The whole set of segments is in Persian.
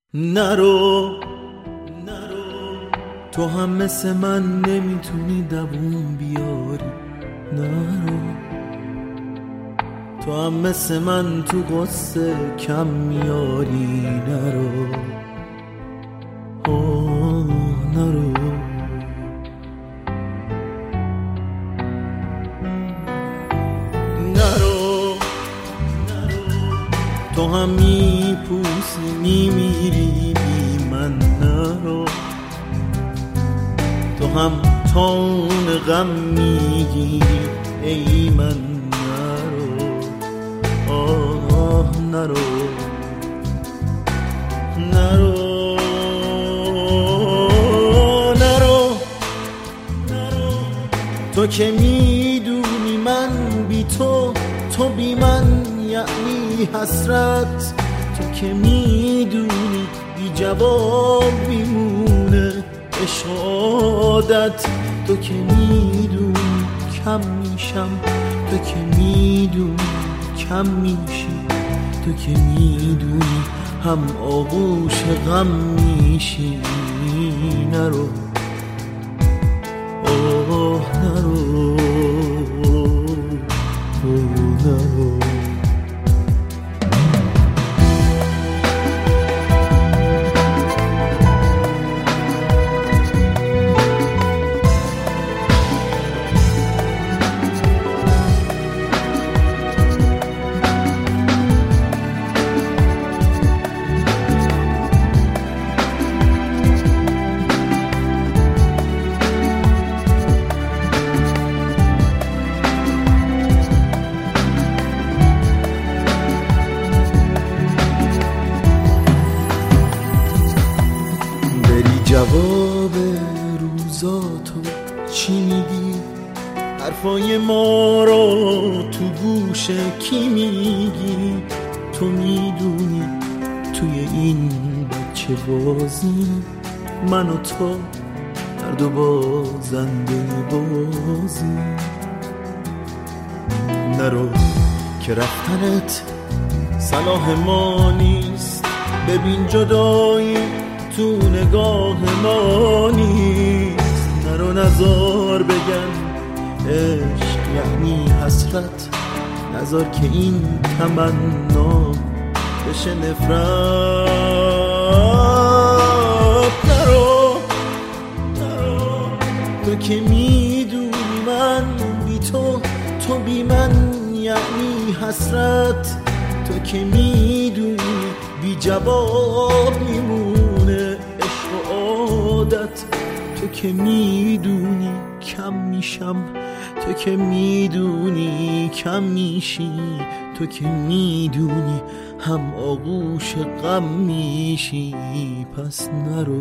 نرو تو هم مثل من نمیتونی دووم بیاری. نرو تو هم مثل من تو قصه کم میاری. نرو نرو تو هم میپوسی میمیری بی من. نرو تو هم تون غم میگیری ای من. نرو تو که میدونی من بی تو بی من یعنی حسرت. تو که میدونی بی جواب میمونه عشق عادت. تو که میدونی کم میشم، تو که میدونی کم میشی، تو که میدونی هم آغوش غم میشی. نرو نرو نرو جواب روزاتو چی میگی؟ حرفای ما رو تو گوش کی میگی؟ تو میدونی توی این بچه بازی من و تو هر دو بازنده بازی. نرو که رفتنت صلاح ما نیست. ببین جدایی تو نگاه ما نیست. نرو نزار بگن عشق یعنی حسرت. نزار که این تمنا بشه نفرت. نرو تو که میدونی من بی تو بی من یعنی حسرت. تو که میدونی بی جواب میمونه عشق عادت. تو که میدونی کم میشم، تو که میدونی کم میشی، تو که میدونی هم آغوش غم میشی. پس نرو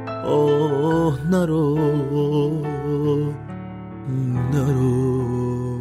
نرو